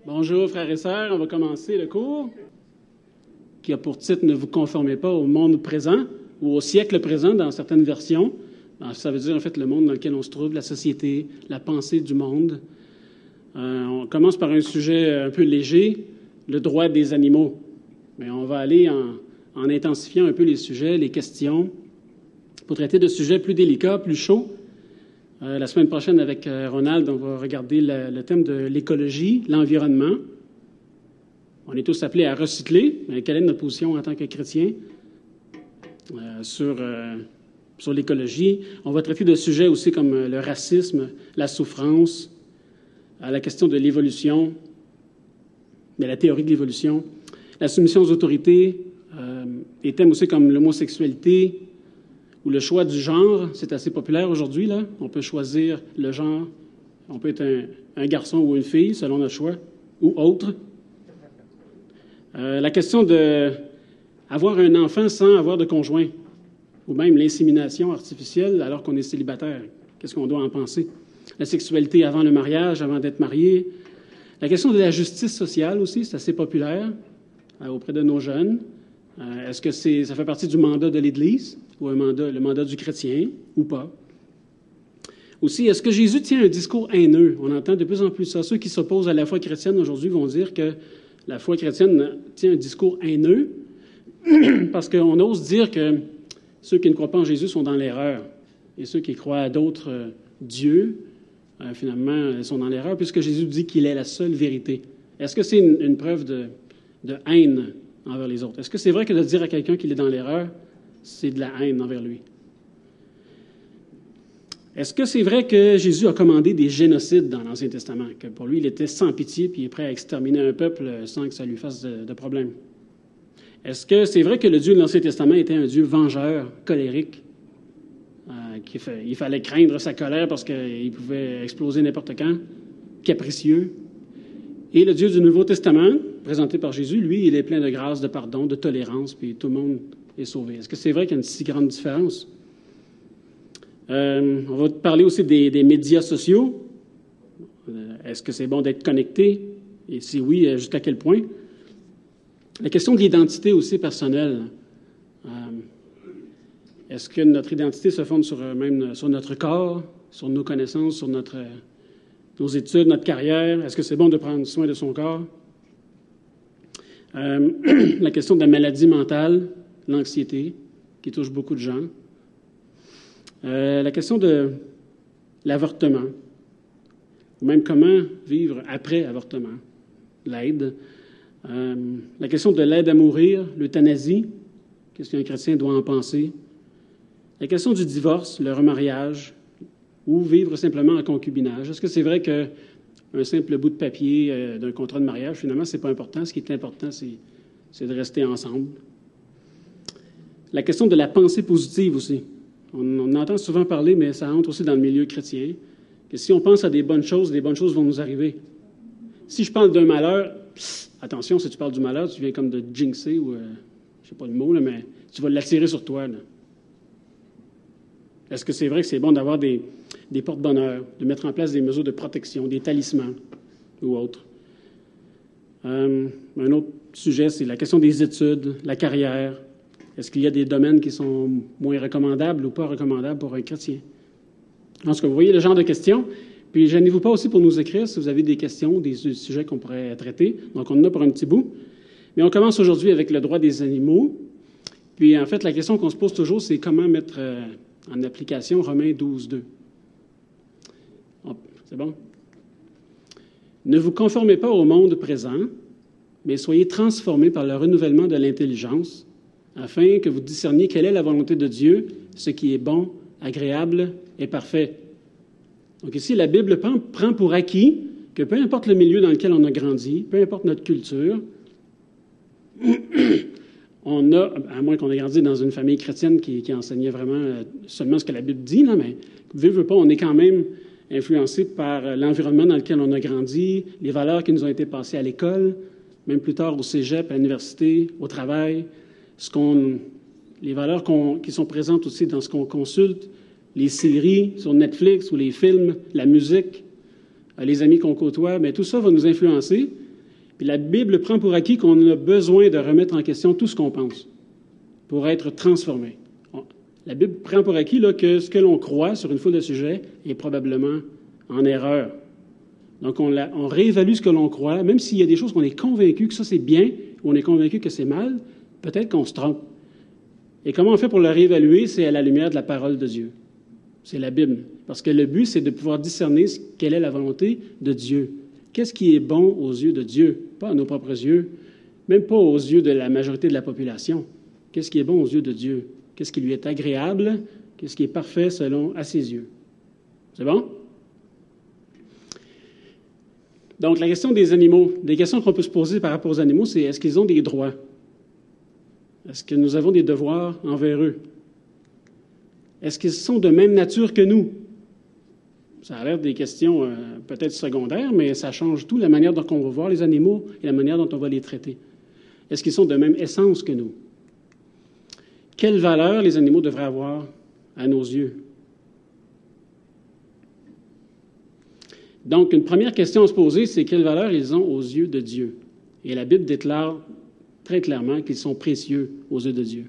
Bonjour frères et sœurs, on va commencer le cours qui a pour titre « Ne vous conformez pas au monde présent » ou au siècle présent dans certaines versions. Ça veut dire en fait le monde dans lequel on se trouve, la société, la pensée du monde. On commence par un sujet un peu léger, le droit des animaux. Mais on va aller en intensifiant un peu les sujets, les questions, pour traiter de sujets plus délicats, plus chauds. La semaine prochaine, avec Ronald, on va regarder le thème de l'écologie, l'environnement. On est tous appelés à recycler. Mais quelle est notre position en tant que chrétiens sur l'écologie? On va traiter de sujets aussi comme le racisme, la souffrance, la question de l'évolution, de la théorie de l'évolution, la soumission aux autorités, des thèmes aussi comme l'homosexualité, ou le choix du genre, c'est assez populaire aujourd'hui, là. On peut choisir le genre. On peut être un garçon ou une fille, selon notre choix, ou autre. La question d'avoir un enfant sans avoir de conjoint, ou même l'insémination artificielle alors qu'on est célibataire. Qu'est-ce qu'on doit en penser? La sexualité avant le mariage, avant d'être marié. La question de la justice sociale aussi, c'est assez populaire auprès de nos jeunes. Est-ce que ça fait partie du mandat de l'Église ou le mandat du chrétien ou pas? Aussi, est-ce que Jésus tient un discours haineux? On entend de plus en plus ça. Ceux qui s'opposent à la foi chrétienne aujourd'hui vont dire que la foi chrétienne tient un discours haineux parce qu'on ose dire que ceux qui ne croient pas en Jésus sont dans l'erreur et ceux qui croient à d'autres dieux, finalement, sont dans l'erreur puisque Jésus dit qu'il est la seule vérité. Est-ce que c'est une preuve de haine envers les autres? Est-ce que c'est vrai que de dire à quelqu'un qu'il est dans l'erreur, c'est de la haine envers lui? Est-ce que c'est vrai que Jésus a commandé des génocides dans l'Ancien Testament, que pour lui, il était sans pitié puis il est prêt à exterminer un peuple sans que ça lui fasse de problème? Est-ce que c'est vrai que le Dieu de l'Ancien Testament était un Dieu vengeur, colérique, il fallait craindre sa colère parce qu'il pouvait exploser n'importe quand, capricieux? Et le Dieu du Nouveau Testament, présenté par Jésus, lui, il est plein de grâce, de pardon, de tolérance, puis tout le monde est sauvé. Est-ce que c'est vrai qu'il y a une si grande différence? On va parler aussi des médias sociaux. Est-ce que c'est bon d'être connecté? Et si oui, jusqu'à quel point? La question de l'identité aussi personnelle. Est-ce que notre identité se fonde même sur notre corps, sur nos connaissances, sur nos études, notre carrière? Est-ce que c'est bon de prendre soin de son corps? La question de la maladie mentale, l'anxiété, qui touche beaucoup de gens. La question de l'avortement, ou même comment vivre après avortement, l'aide. La question de l'aide à mourir, l'euthanasie, qu'est-ce qu'un chrétien doit en penser. La question du divorce, le remariage, ou vivre simplement en concubinage. Est-ce que c'est vrai qu'un simple bout de papier d'un contrat de mariage, finalement, c'est pas important. Ce qui est important, c'est de rester ensemble. La question de la pensée positive aussi. On entend souvent parler, mais ça entre aussi dans le milieu chrétien, que si on pense à des bonnes choses vont nous arriver. Si je parle d'un malheur, attention, si tu parles du malheur, tu viens comme de jinxer, ou je sais pas le mot, là, mais tu vas l'attirer sur toi, là. Est-ce que c'est vrai que c'est bon d'avoir des porte-bonheur, de mettre en place des mesures de protection, des talismans ou autres? Un autre sujet, c'est la question des études, la carrière. Est-ce qu'il y a des domaines qui sont moins recommandables ou pas recommandables pour un chrétien? En tout cas, vous voyez le genre de questions. Puis, gênez-vous pas aussi pour nous écrire si vous avez des questions, des sujets qu'on pourrait traiter. Donc, on en a pour un petit bout. Mais on commence aujourd'hui avec le droit des animaux. Puis, en fait, la question qu'on se pose toujours, c'est comment mettre en application Romains 12, 2. C'est bon? Ne vous conformez pas au monde présent, mais soyez transformés par le renouvellement de l'intelligence, afin que vous discerniez quelle est la volonté de Dieu, ce qui est bon, agréable et parfait. Donc ici, la Bible prend pour acquis que peu importe le milieu dans lequel on a grandi, peu importe notre culture, on a, à moins qu'on ait grandi dans une famille chrétienne qui enseignait vraiment seulement ce que la Bible dit, là, mais veut pas, on est quand même influencé par l'environnement dans lequel on a grandi, les valeurs qui nous ont été passées à l'école, même plus tard au cégep, à l'université, au travail, les valeurs qui sont présentes aussi dans ce qu'on consulte, les séries sur Netflix ou les films, la musique, les amis qu'on côtoie, bien, tout ça va nous influencer Puis la Bible prend pour acquis qu'on a besoin de remettre en question tout ce qu'on pense pour être transformé. La Bible prend pour acquis là, que ce que l'on croit sur une foule de sujets est probablement en erreur. Donc, on réévalue ce que l'on croit, même s'il y a des choses qu'on est convaincu que ça c'est bien, ou on est convaincu que c'est mal, peut-être qu'on se trompe. Et comment on fait pour le réévaluer? C'est à la lumière de la parole de Dieu. C'est la Bible. Parce que le but, c'est de pouvoir discerner quelle est la volonté de Dieu. Qu'est-ce qui est bon aux yeux de Dieu? Pas à nos propres yeux, même pas aux yeux de la majorité de la population. Qu'est-ce qui est bon aux yeux de Dieu? Qu'est-ce qui lui est agréable? Qu'est-ce qui est parfait à ses yeux? C'est bon? Donc, la question des animaux, des questions qu'on peut se poser par rapport aux animaux, c'est est-ce qu'ils ont des droits? Est-ce que nous avons des devoirs envers eux? Est-ce qu'ils sont de même nature que nous? Ça a l'air des questions peut-être secondaires, mais ça change tout la manière dont on va voir les animaux et la manière dont on va les traiter. Est-ce qu'ils sont de même essence que nous? Quelle valeur les animaux devraient avoir à nos yeux? Donc, une première question à se poser, c'est quelle valeur ils ont aux yeux de Dieu? Et la Bible déclare très clairement qu'ils sont précieux aux yeux de Dieu.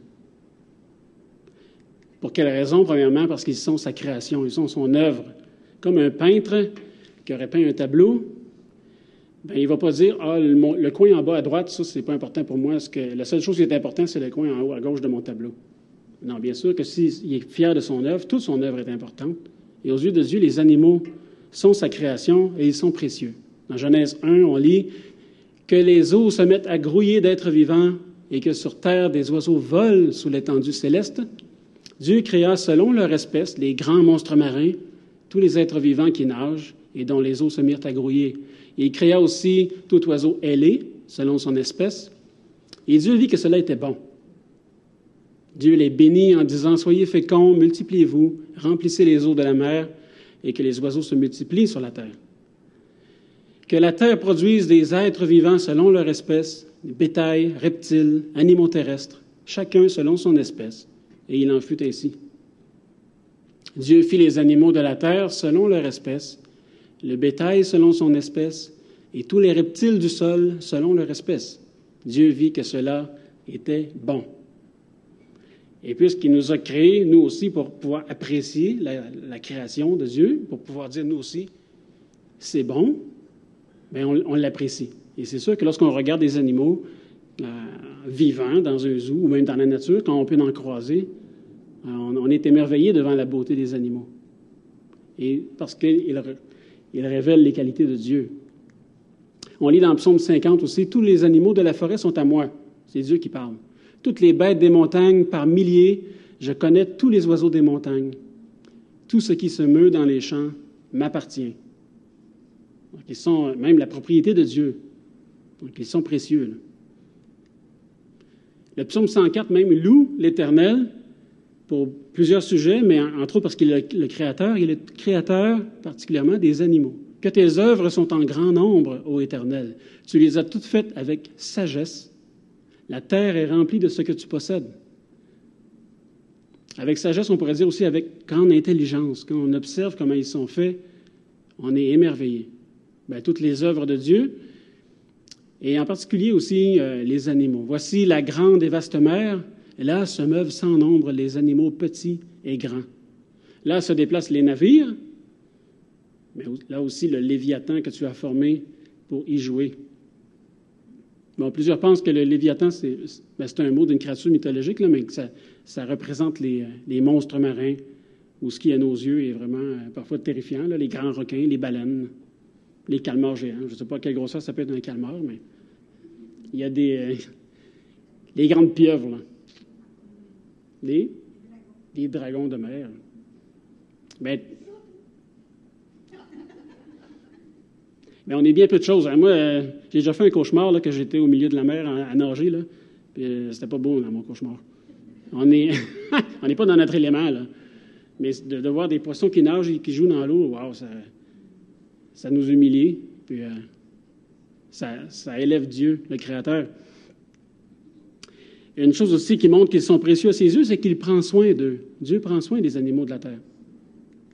Pour quelle raison? Premièrement, parce qu'ils sont sa création, ils sont son œuvre. Comme un peintre qui aurait peint un tableau, bien, il ne va pas dire « Ah, le coin en bas à droite, ça, c'est pas important pour moi. La seule chose qui est importante, c'est le coin en haut à gauche de mon tableau. » Non, bien sûr que s'il est fier de son œuvre, toute son œuvre est importante. Et aux yeux de Dieu, les animaux sont sa création et ils sont précieux. Dans Genèse 1, on lit que les eaux se mettent à grouiller d'êtres vivants et que sur terre, des oiseaux volent sous l'étendue céleste. Dieu créa selon leur espèce les grands monstres marins, tous les êtres vivants qui nagent et dont les eaux se mirent à grouiller. Et il créa aussi tout oiseau ailé, selon son espèce. Et Dieu vit que cela était bon. Dieu les bénit en disant « Soyez féconds, multipliez-vous, remplissez les eaux de la mer, et que les oiseaux se multiplient sur la terre. Que la terre produise des êtres vivants selon leur espèce, bétail, reptiles, animaux terrestres, chacun selon son espèce. Et il en fut ainsi. Dieu fit les animaux de la terre selon leur espèce, le bétail selon son espèce, et tous les reptiles du sol selon leur espèce. Dieu vit que cela était bon. Et puisqu'il nous a créés, nous aussi, pour pouvoir apprécier la création de Dieu, pour pouvoir dire, nous aussi, c'est bon, bien, on l'apprécie. Et c'est sûr que lorsqu'on regarde des animaux vivants dans un zoo ou même dans la nature, quand on peut en croiser, on est émerveillé devant la beauté des animaux. Et parce qu'ils révèlent les qualités de Dieu. On lit dans le psaume 50 aussi, « Tous les animaux de la forêt sont à moi. » C'est Dieu qui parle. « Toutes les bêtes des montagnes par milliers, je connais tous les oiseaux des montagnes. Tout ce qui se meut dans les champs m'appartient. » Donc, ils sont même la propriété de Dieu. Donc, ils sont précieux. Là. Le psaume 104 même loue l'Éternel pour plusieurs sujets, mais entre autres parce qu'il est le Créateur. Il est le Créateur particulièrement des animaux. « Que tes œuvres sont en grand nombre, ô Éternel. Tu les as toutes faites avec sagesse. La terre est remplie de ce que tu possèdes. » Avec sagesse, on pourrait dire aussi avec grande intelligence. Quand on observe comment ils sont faits, on est émerveillé. Bien, toutes les œuvres de Dieu, et en particulier aussi les animaux. Voici la grande et vaste mer. Là se meuvent sans nombre les animaux petits et grands. Là se déplacent les navires, mais là aussi le Léviathan que tu as formé pour y jouer. Bon, plusieurs pensent que le Léviathan, c'est un mot d'une créature mythologique, là, mais que ça représente les monstres marins, ou ce qui, à nos yeux, est vraiment parfois terrifiant, là, les grands requins, les baleines, les calmars géants. Je ne sais pas quelle grosseur ça peut être un calmar, mais il y a les grandes pieuvres, là. Les dragons de mer. Mais on est bien peu de choses. Hein. Moi, j'ai déjà fait un cauchemar là, que j'étais au milieu de la mer à nager. Là, puis, c'était pas beau dans mon cauchemar. On n'est pas dans notre élément. Là. Mais de voir des poissons qui nagent et qui jouent dans l'eau, wow, ça nous humilie. Puis, ça élève Dieu, le Créateur. Une chose aussi qui montre qu'ils sont précieux à ses yeux, c'est qu'il prend soin d'eux. Dieu prend soin des animaux de la terre.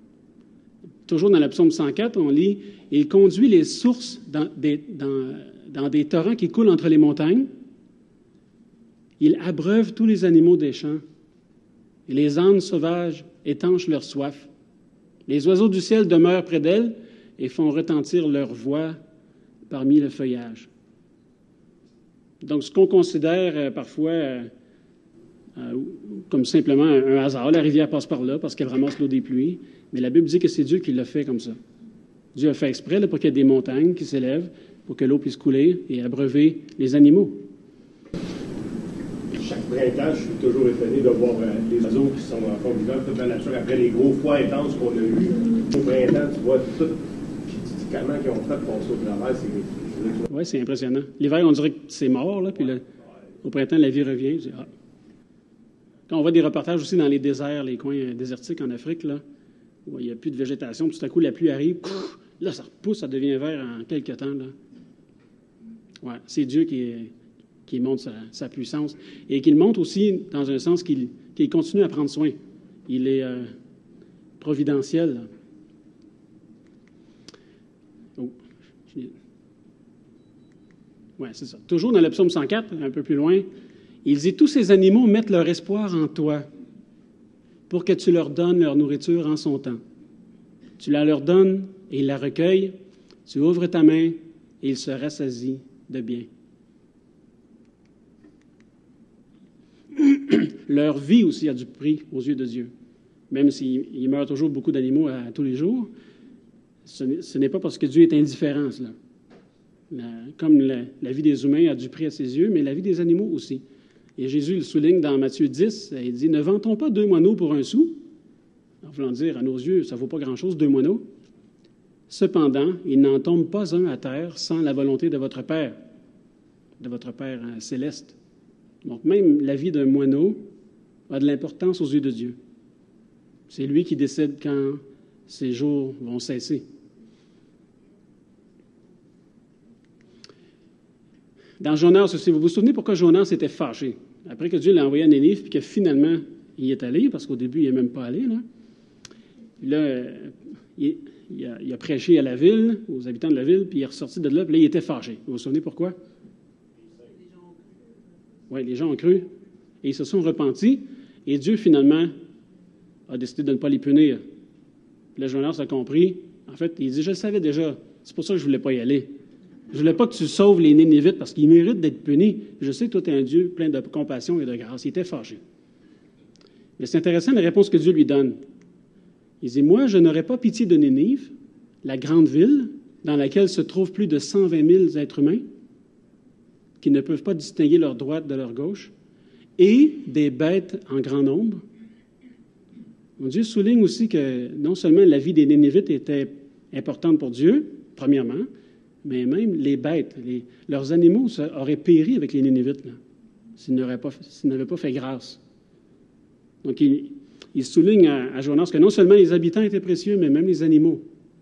Toujours dans le psaume 104, on lit « Il conduit les sources dans des torrents qui coulent entre les montagnes. Il abreuve tous les animaux des champs. Et les ânes sauvages étanchent leur soif. Les oiseaux du ciel demeurent près d'elle et font retentir leur voix parmi le feuillage. Donc, ce qu'on considère parfois comme simplement un hasard, la rivière passe par là parce qu'elle ramasse l'eau des pluies, mais la Bible dit que c'est Dieu qui l'a fait comme ça. Dieu a fait exprès là, pour qu'il y ait des montagnes qui s'élèvent, pour que l'eau puisse couler et abreuver les animaux. Chaque printemps, je suis toujours étonné de voir les oiseaux qui sont encore vivants, toute la nature, après les gros froids intenses qu'on a eus. Au printemps, tu vois tout, puis tu dis comment ils ont fait pour passer au travers. Oui, c'est impressionnant. L'hiver, on dirait que c'est mort, là, puis au printemps, la vie revient. Je dis, ah. Quand on voit des reportages aussi dans les déserts, les coins désertiques en Afrique, là, où il n'y a plus de végétation, tout à coup, la pluie arrive, là, ça repousse, ça devient vert en quelques temps. Là. Ouais, c'est Dieu qui montre sa puissance et qu'il montre aussi, dans un sens, qu'il continue à prendre soin. Il est providentiel. Là. Oh. Oui, c'est ça. Toujours dans le psaume 104, un peu plus loin, il dit « Tous ces animaux mettent leur espoir en toi pour que tu leur donnes leur nourriture en son temps. Tu la leur donnes et ils la recueillent. Tu ouvres ta main et ils se rassasient de bien. » Leur vie aussi a du prix aux yeux de Dieu. Même s'il meurt toujours beaucoup d'animaux à tous les jours, ce n'est pas parce que Dieu est indifférent, cela. Comme la vie des humains a du prix à ses yeux, mais la vie des animaux aussi. Et Jésus le souligne dans Matthieu 10, il dit « Ne vend-on pas 2 moineaux pour 1 sou? » En voulant dire, à nos yeux, ça ne vaut pas grand-chose, 2 moineaux. Cependant, il n'en tombe pas un à terre sans la volonté de votre Père céleste. Donc, même la vie d'un moineau a de l'importance aux yeux de Dieu. C'est lui qui décide quand ces jours vont cesser. Dans Jonas aussi, vous vous souvenez pourquoi Jonas était fâché? Après que Dieu l'a envoyé à Nénive, puis que finalement, il y est allé, parce qu'au début, il n'est même pas allé. Là, il a prêché à la ville, aux habitants de la ville, puis il est ressorti de là, puis là, il était fâché. Vous vous souvenez pourquoi? Oui, les gens ont cru, et ils se sont repentis, et Dieu, finalement, a décidé de ne pas les punir. Puis là, Jonas a compris. En fait, il dit, je le savais déjà, c'est pour ça que je ne voulais pas y aller. Je ne voulais pas que tu sauves les Nénivites parce qu'ils méritent d'être punis. Je sais que toi, tu es un Dieu plein de compassion et de grâce. Il était fâché. Mais c'est intéressant la réponse que Dieu lui donne. Il dit, moi, je n'aurai pas pitié de Nénive, la grande ville dans laquelle se trouvent plus de 120 000 êtres humains qui ne peuvent pas distinguer leur droite de leur gauche, et des bêtes en grand nombre. Mon Dieu souligne aussi que non seulement la vie des Nénivites était importante pour Dieu, premièrement, mais même les bêtes, leurs animaux auraient péri avec les Nénivites, là, s'ils n'avaient pas fait grâce. Donc, il souligne à Jonas que non seulement les habitants étaient précieux, mais même les animaux.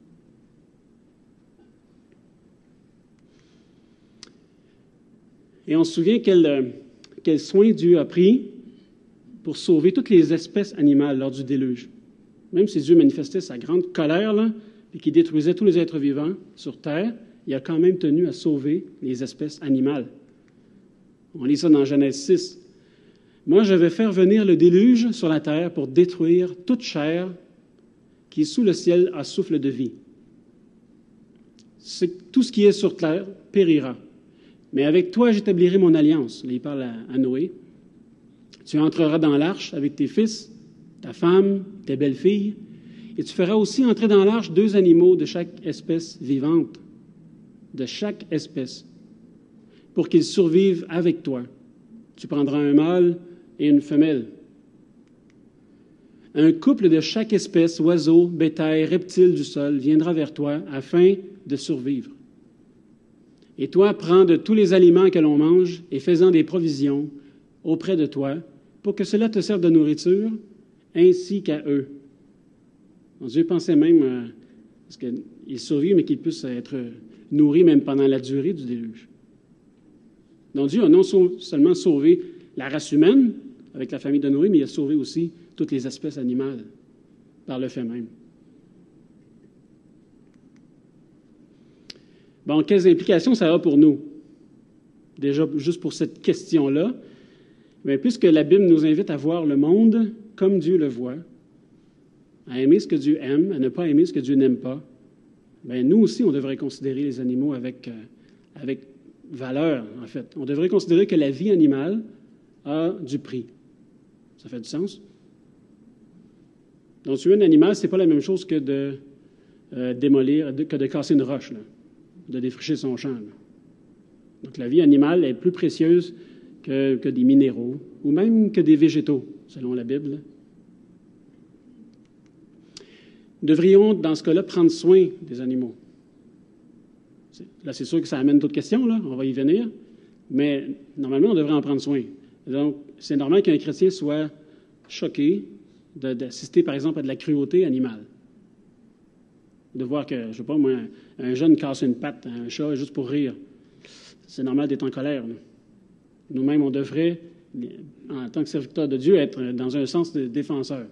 Et on se souvient quel soin Dieu a pris pour sauver toutes les espèces animales lors du déluge. Même si Dieu manifestait sa grande colère, là, et qu'il détruisait tous les êtres vivants sur terre, il a quand même tenu à sauver les espèces animales. On lit ça dans Genèse 6. « Moi, je vais faire venir le déluge sur la terre pour détruire toute chair qui, sous le ciel, a souffle de vie. Tout ce qui est sur terre périra. Mais avec toi, j'établirai mon alliance. » Là, il parle à Noé. « Tu entreras dans l'arche avec tes fils, ta femme, tes belles-filles, et tu feras aussi entrer dans l'arche 2 animaux de chaque espèce vivante. De chaque espèce, pour qu'ils survivent avec toi. Tu prendras un mâle et une femelle. Un couple de chaque espèce, oiseaux, bétail, reptiles du sol, viendra vers toi afin de survivre. Et toi, prends de tous les aliments que l'on mange et fais-en des provisions auprès de toi pour que cela te serve de nourriture ainsi qu'à eux. » Donc, Dieu pensait même parce qu'ils survivent, mais qu'ils puissent être nourris même pendant la durée du déluge. Donc Dieu a non seulement sauvé la race humaine avec la famille de Noé, mais il a sauvé aussi toutes les espèces animales par le fait même. Bon, quelles implications ça a pour nous? déjà juste pour cette question-là. Mais puisque la Bible nous invite à voir le monde comme Dieu le voit, à aimer ce que Dieu aime, à ne pas aimer ce que Dieu n'aime pas, bien, nous aussi, on devrait considérer les animaux avec valeur, en fait. On devrait considérer que la vie animale a du prix. Ça fait du sens? Donc, tuer un animal, ce n'est pas la même chose que de démolir, que de casser une roche, là, de défricher son champ. Là. Donc, la vie animale est plus précieuse que des minéraux, ou même que des végétaux, selon la Bible. Nous devrions, dans ce cas-là, prendre soin des animaux. Là, c'est sûr que ça amène d'autres questions, là, on va y venir, mais normalement, on devrait en prendre soin. Donc, c'est normal qu'un chrétien soit choqué d'assister, par exemple, à de la cruauté animale. De voir que, je ne sais pas, moi, un jeune casse une patte à un chat juste pour rire. C'est normal d'être en colère. Là. Nous-mêmes, on devrait, en tant que serviteurs de Dieu, être dans un sens de défenseur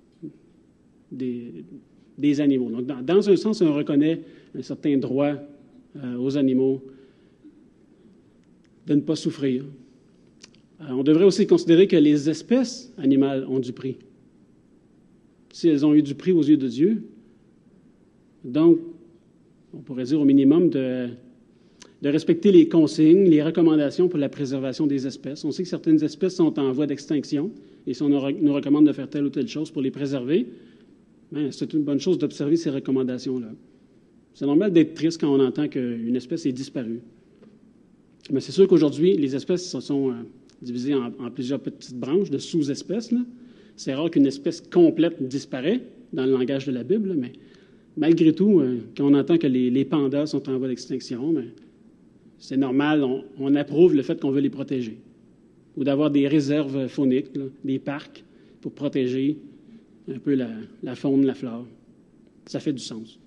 des animaux. Donc, dans un sens, on reconnaît un certain droit aux animaux de ne pas souffrir. On devrait aussi considérer que les espèces animales ont du prix. Si elles ont eu du prix aux yeux de Dieu, donc, on pourrait dire au minimum de respecter les consignes, les recommandations pour la préservation des espèces. On sait que certaines espèces sont en voie d'extinction, et si on nous recommande de faire telle ou telle chose pour les préserver, bien, c'est une bonne chose d'observer ces recommandations-là. C'est normal d'être triste quand on entend qu'une espèce est disparue. Mais c'est sûr qu'aujourd'hui, les espèces se sont divisées en plusieurs petites branches de sous-espèces. Là. C'est rare qu'une espèce complète disparaît dans le langage de la Bible, mais malgré tout, quand on entend que les pandas sont en voie d'extinction, bien, c'est normal, on approuve le fait qu'on veut les protéger. Ou d'avoir des réserves fauniques, là, des parcs, pour protéger un peu la faune, la flore. Ça fait du sens.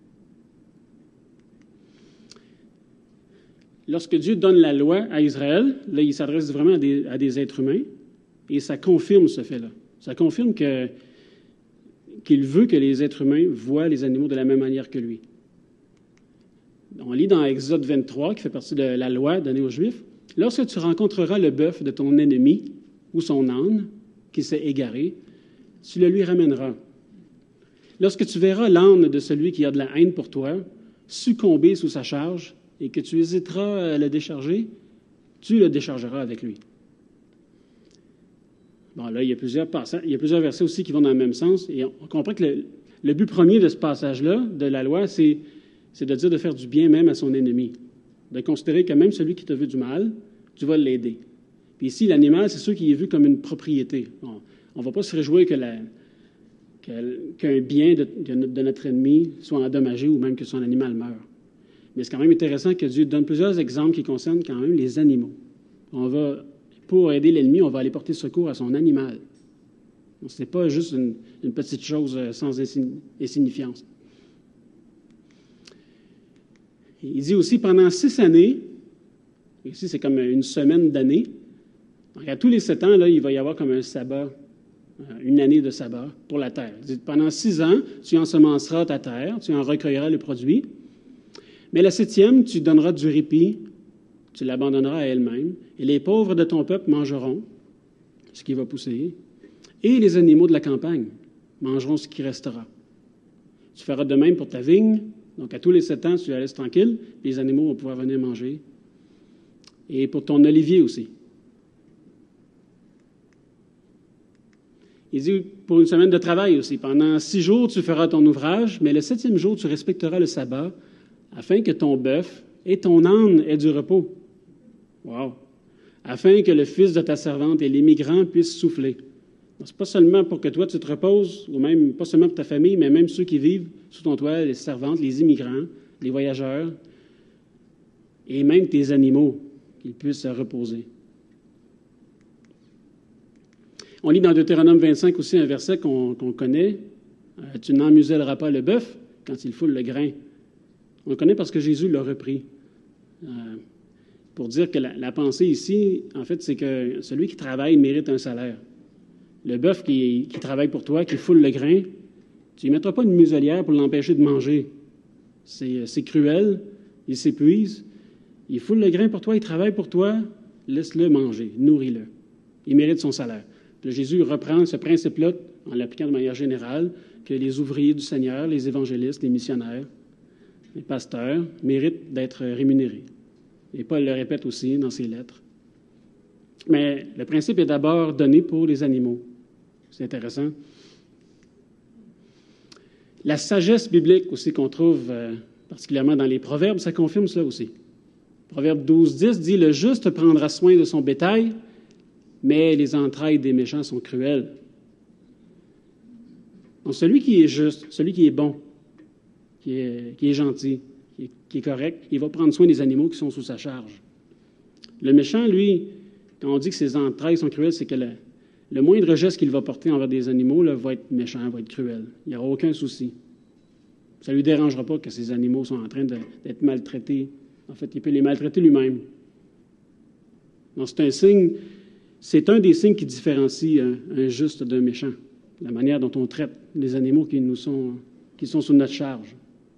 Lorsque Dieu donne la loi à Israël, là, il s'adresse vraiment à des êtres humains, et ça confirme ce fait-là. Ça confirme qu'il veut que les êtres humains voient les animaux de la même manière que lui. On lit dans Exode 23, qui fait partie de la loi donnée aux Juifs, « Lorsque tu rencontreras le bœuf de ton ennemi ou son âne qui s'est égaré, tu le lui ramèneras. Lorsque tu verras l'âne de celui qui a de la haine pour toi succomber sous sa charge et que tu hésiteras à le décharger, tu le déchargeras avec lui. » Bon, là, il y a plusieurs versets aussi qui vont dans le même sens. Et on comprend que le but premier de ce passage-là, de la loi, c'est de dire de faire du bien même à son ennemi. De considérer que même celui qui te veut du mal, tu vas l'aider. Puis ici, l'animal, c'est sûr qu'il est vu comme une propriété. On ne va pas se réjouir qu'un bien de notre ennemi soit endommagé ou même que son animal meure. Mais c'est quand même intéressant que Dieu donne plusieurs exemples qui concernent quand même les animaux. Pour aider l'ennemi, on va aller porter secours à son animal. Ce n'est pas juste une petite chose sans insignifiance. Il dit aussi, pendant 6 années, ici c'est comme une semaine d'année, à tous les 7 ans, là, il va y avoir comme un sabbat, une année de sabbat pour la terre. Il dit, pendant 6 ans, tu ensemenceras ta terre, tu en recueilleras le produit, mais la 7e, tu donneras du répit, tu l'abandonneras à elle-même, et les pauvres de ton peuple mangeront ce qui va pousser, et les animaux de la campagne mangeront ce qui restera. Tu feras de même pour ta vigne, donc à tous les 7 ans, tu la laisses tranquille, les animaux vont pouvoir venir manger. Et pour ton olivier aussi. Il dit pour une semaine de travail aussi. Pendant 6 jours, tu feras ton ouvrage, mais le 7e jour, tu respecteras le sabbat, afin que ton bœuf et ton âne aient du repos. Wow! Afin que le fils de ta servante et les migrants puissent souffler. Ce n'est pas seulement pour que toi tu te reposes, ou même pas seulement pour ta famille, mais même ceux qui vivent sous ton toit, les servantes, les immigrants, les voyageurs, et même tes animaux, qu'ils puissent se reposer. On lit dans Deutéronome 25 aussi un verset qu'on connaît. Tu n'emmuselleras pas le bœuf quand il foule le grain. On le connaît parce que Jésus l'a repris. Pour dire que la pensée ici, en fait, c'est que celui qui travaille mérite un salaire. Le bœuf qui travaille pour toi, qui foule le grain, tu ne lui mettras pas une muselière pour l'empêcher de manger. C'est cruel, il s'épuise, Il foule le grain pour toi, il travaille pour toi, laisse-le manger, nourris-le. Il mérite son salaire. Puis là, Jésus reprend ce principe-là en l'appliquant de manière générale, que les ouvriers du Seigneur, les évangélistes, les missionnaires, les pasteurs méritent d'être rémunérés. Et Paul le répète aussi dans ses lettres. Mais le principe est d'abord donné pour les animaux. C'est intéressant. La sagesse biblique aussi qu'on trouve particulièrement dans les Proverbes, ça confirme cela aussi. Proverbe 12:10 dit « Le juste prendra soin de son bétail, mais les entrailles des méchants sont cruelles. » Donc, celui qui est juste, celui qui est bon, qui est gentil, qui est correct, il va prendre soin des animaux qui sont sous sa charge. Le méchant, lui, quand on dit que ses entrailles sont cruelles, c'est que le moindre geste qu'il va porter envers des animaux là, va être méchant, va être cruel. Il n'y aura aucun souci. Ça ne lui dérangera pas que ces animaux sont en train d'être maltraités. En fait, il peut les maltraiter lui-même. Donc, c'est un des signes qui différencie un juste d'un méchant. La manière dont on traite les animaux qui sont sous notre charge.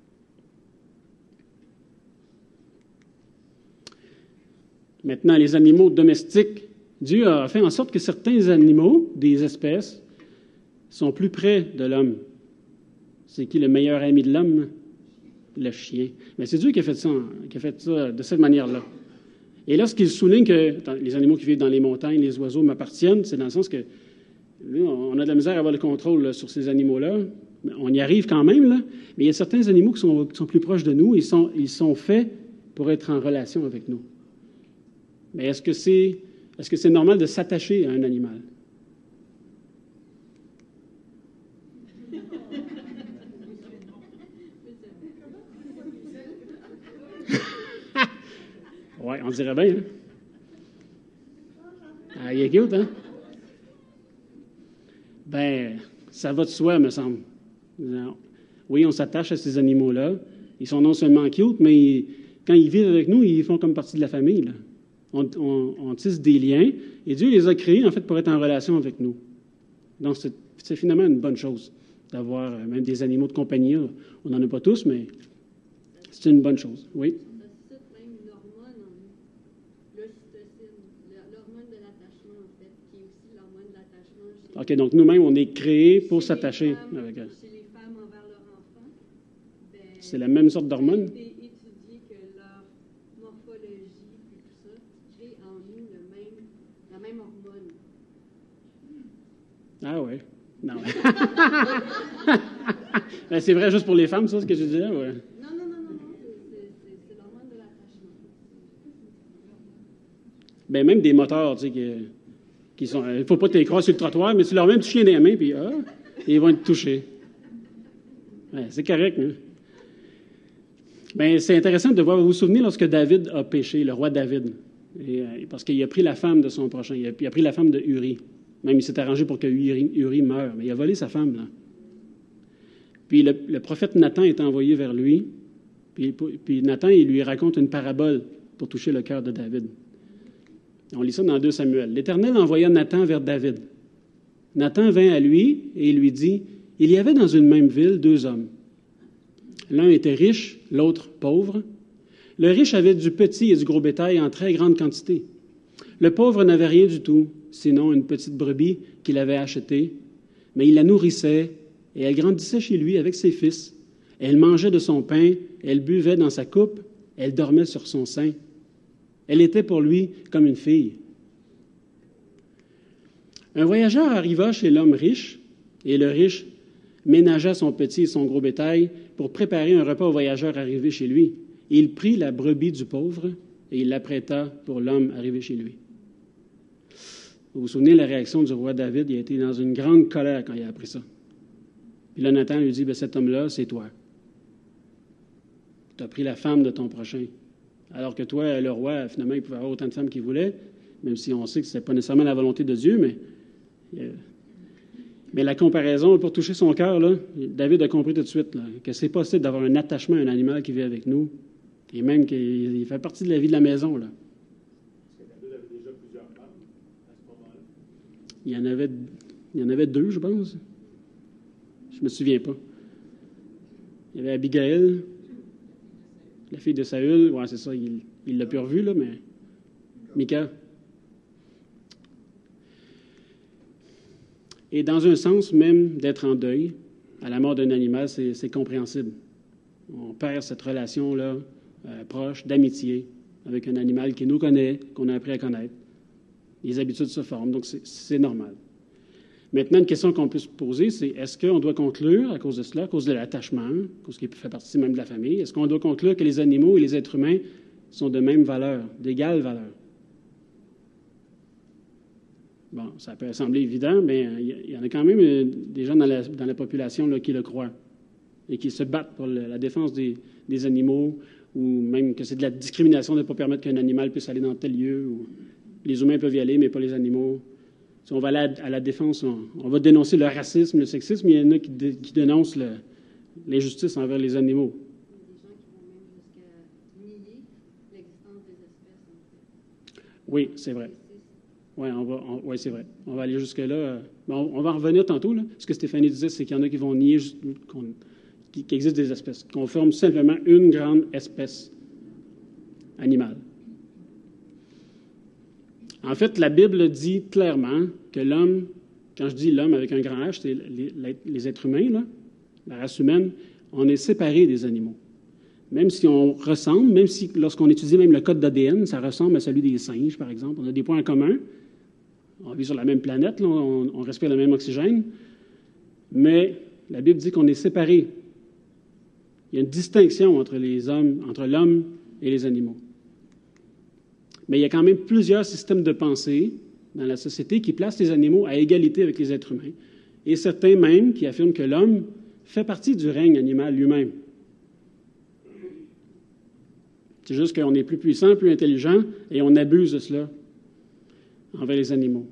Maintenant, les animaux domestiques, Dieu a fait en sorte que certains animaux, des espèces, sont plus près de l'homme. C'est qui le meilleur ami de l'homme? Le chien. Mais c'est Dieu qui a fait ça de cette manière-là. Et lorsqu'il souligne que les animaux qui vivent dans les montagnes, les oiseaux m'appartiennent, c'est dans le sens que là, on a de la misère à avoir le contrôle là, sur ces animaux-là. On y arrive quand même, là. Mais il y a certains animaux qui sont plus proches de nous. Ils sont faits pour être en relation avec nous. Mais est-ce que c'est normal de s'attacher à un animal? Oui, on dirait bien, hein? Ah, il est cute, hein? Ben, ça va de soi, me semble. Oui, on s'attache à ces animaux-là. Ils sont non seulement cute, mais quand ils vivent avec nous, ils font comme partie de la famille, là. On tisse des liens, et Dieu les a créés, en fait, pour être en relation avec nous. Donc, c'est finalement une bonne chose d'avoir même des animaux de compagnie. On n'en a pas tous, mais c'est une bonne chose. Oui? Ça suscite même une hormone, l'ocytocine, l'hormone de l'attachement, en fait, qui est aussi l'hormone de l'attachement. OK, donc nous-mêmes, on est créés pour s'attacher avec elles. Chez les femmes envers leur enfant, c'est la même sorte d'hormone? Étudier que leur morphologie et tout ça crée en nous la même hormone. Ah ouais. Non. Ben, c'est vrai juste pour les femmes, ça, ce que je disais? Ouais. Non, c'est l'hormone de l'attachement. Ben, même des moteurs, tu sais, qui sont... Il ne faut pas t'écraser sur le trottoir, mais tu leur mets un petit chien dans les mains, puis ils vont être touchés. Ouais, c'est correct, hein? Ben, c'est intéressant de voir, vous vous souvenez, lorsque David a péché, le roi David, parce qu'il a pris la femme de son prochain, il a pris la femme de Uri. Même il s'est arrangé pour que Uri meure, mais il a volé sa femme, là. Puis le prophète Nathan est envoyé vers lui, puis Nathan, il lui raconte une parabole pour toucher le cœur de David. On lit ça dans 2 Samuel. L'Éternel envoya Nathan vers David. Nathan vint à lui et il lui dit, « Il y avait dans une même ville 2 hommes. L'un était riche, l'autre pauvre. Le riche avait du petit et du gros bétail en très grande quantité. Le pauvre n'avait rien du tout, sinon une petite brebis qu'il avait achetée, mais il la nourrissait et elle grandissait chez lui avec ses fils. Elle mangeait de son pain, elle buvait dans sa coupe, elle dormait sur son sein. Elle était pour lui comme une fille. Un voyageur arriva chez l'homme riche, et le riche ménagea son petit et son gros bétail pour préparer un repas au voyageur arrivé chez lui. Il prit la brebis du pauvre et il l'apprêta pour l'homme arrivé chez lui. » Vous vous souvenez de la réaction du roi David? Il a été dans une grande colère quand il a appris ça. Puis là, Nathan lui dit, « Cet homme-là, c'est toi. Tu as pris la femme de ton prochain. » Alors que toi, le roi, finalement, il pouvait avoir autant de femmes qu'il voulait, même si on sait que ce n'était pas nécessairement la volonté de Dieu, mais la comparaison, pour toucher son cœur, là, David a compris tout de suite là, que c'est possible d'avoir un attachement à un animal qui vit avec nous, et même qu'il fait partie de la vie de la maison. Là. Est-ce que David avait déjà plusieurs femmes à ce moment-là? Il y en avait 2, je pense. Je me souviens pas. Il y avait Abigail, la fille de Saül. Ouais, c'est ça. Il l'a plus revu, là, mais... Mika. Et dans un sens, même d'être en deuil, à la mort d'un animal, c'est compréhensible. On perd cette relation-là proche, d'amitié, avec un animal qui nous connaît, qu'on a appris à connaître. Les habitudes se forment, donc c'est normal. Maintenant, une question qu'on peut se poser, c'est est-ce qu'on doit conclure, à cause de cela, à cause de l'attachement, à cause qu'il fait partie même de la famille, est-ce qu'on doit conclure que les animaux et les êtres humains sont de même valeur, d'égale valeur? Bon, ça peut sembler évident, mais il y en a quand même des gens dans la population là, qui le croient et qui se battent pour la défense des animaux, ou même que c'est de la discrimination de ne pas permettre qu'un animal puisse aller dans tel lieu, ou les humains peuvent y aller, mais pas les animaux. Si on va aller à la défense, on va dénoncer le racisme, le sexisme, il y en a qui dénoncent l'injustice envers les animaux. Des gens qui vont même jusqu'à nier l'existence des espèces, en fait. Oui, c'est vrai. Oui, c'est vrai. On va aller jusque-là. On va en revenir tantôt. Là. Ce que Stéphanie disait, c'est qu'il y en a qui vont nier qu'il existe des espèces, qu'on forme simplement une grande espèce animale. En fait, la Bible dit clairement que l'homme, quand je dis l'homme avec un grand H, c'est les êtres humains, là, la race humaine, on est séparés des animaux. Même si on ressemble, même si lorsqu'on étudie même le code d'ADN, ça ressemble à celui des singes, par exemple. On a des points en commun. On vit sur la même planète, là, on respire le même oxygène. Mais la Bible dit qu'on est séparés. Il y a une distinction entre l'homme et les animaux. Mais il y a quand même plusieurs systèmes de pensée dans la société qui placent les animaux à égalité avec les êtres humains. Et certains même qui affirment que l'homme fait partie du règne animal lui-même. C'est juste qu'on est plus puissant, plus intelligent, et on abuse de cela envers les animaux.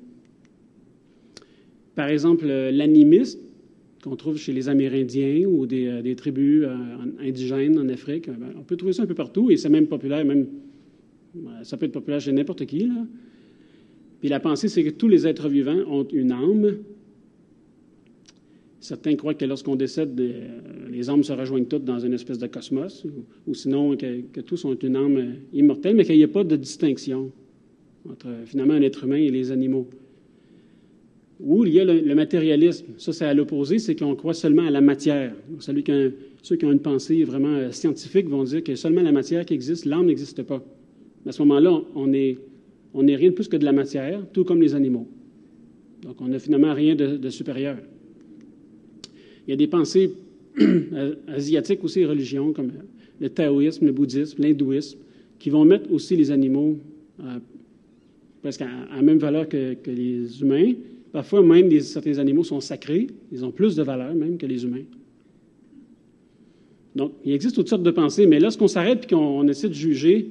Par exemple, l'animisme qu'on trouve chez les Amérindiens ou des tribus indigènes en Afrique, on peut trouver ça un peu partout, et c'est même populaire, ça peut être populaire chez n'importe qui, là. Puis la pensée, c'est que tous les êtres vivants ont une âme. Certains croient que lorsqu'on décède, les âmes se rejoignent toutes dans une espèce de cosmos, ou sinon que tous ont une âme immortelle, mais qu'il n'y a pas de distinction entre, finalement, un être humain et les animaux. Ou il y a le matérialisme. Ça, c'est à l'opposé, c'est qu'on croit seulement à la matière. Ceux qui ont une pensée vraiment scientifique vont dire que seulement la matière qui existe, l'âme n'existe pas. À ce moment-là, on n'est rien de plus que de la matière, tout comme les animaux. Donc, on n'a finalement rien de supérieur. Il y a des pensées asiatiques aussi, les religions, comme le taoïsme, le bouddhisme, l'hindouisme, qui vont mettre aussi les animaux presque à la même valeur que les humains. Parfois, même, certains animaux sont sacrés. Ils ont plus de valeur même que les humains. Donc, il existe toutes sortes de pensées, mais lorsqu'on s'arrête et qu'on essaie de juger,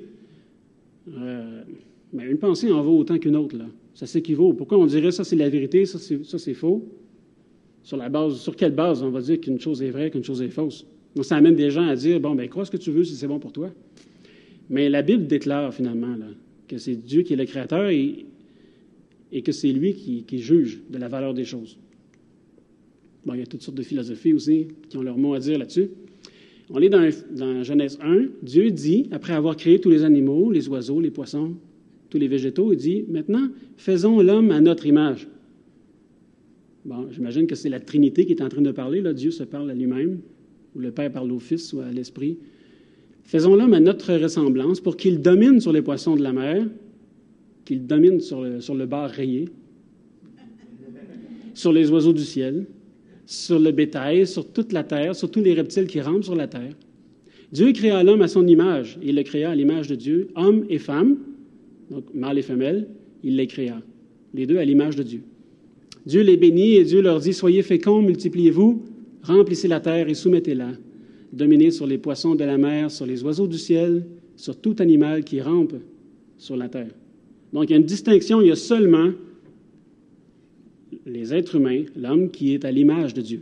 une pensée en vaut autant qu'une autre, là. Ça s'équivaut. Pourquoi on dirait ça, c'est la vérité, ça, c'est faux? Sur quelle base on va dire qu'une chose est vraie, qu'une chose est fausse? Donc, ça amène des gens à dire, crois ce que tu veux si c'est bon pour toi. Mais la Bible déclare finalement là, que c'est Dieu qui est le Créateur et que c'est lui qui juge de la valeur des choses. Il y a toutes sortes de philosophies aussi qui ont leur mot à dire là-dessus. On est dans Genèse 1. Dieu dit, après avoir créé tous les animaux, les oiseaux, les poissons, tous les végétaux, il dit, maintenant, faisons l'homme à notre image. J'imagine que c'est la Trinité qui est en train de parler. Là, Dieu se parle à lui-même, ou le Père parle au Fils ou à l'Esprit. Faisons l'homme à notre ressemblance pour qu'il domine sur les poissons de la mer, qu'il domine sur le bar rayé, sur les oiseaux du ciel, sur le bétail, sur toute la terre, sur tous les reptiles qui rampent sur la terre. Dieu créa l'homme à son image. Il le créa à l'image de Dieu, homme et femme, donc mâle et femelle, il les créa, les deux à l'image de Dieu. Dieu les bénit et Dieu leur dit, « Soyez féconds, multipliez-vous, remplissez la terre et soumettez-la. Dominez sur les poissons de la mer, sur les oiseaux du ciel, sur tout animal qui rampe sur la terre. » Donc, il y a une distinction, il y a seulement les êtres humains, l'homme qui est à l'image de Dieu.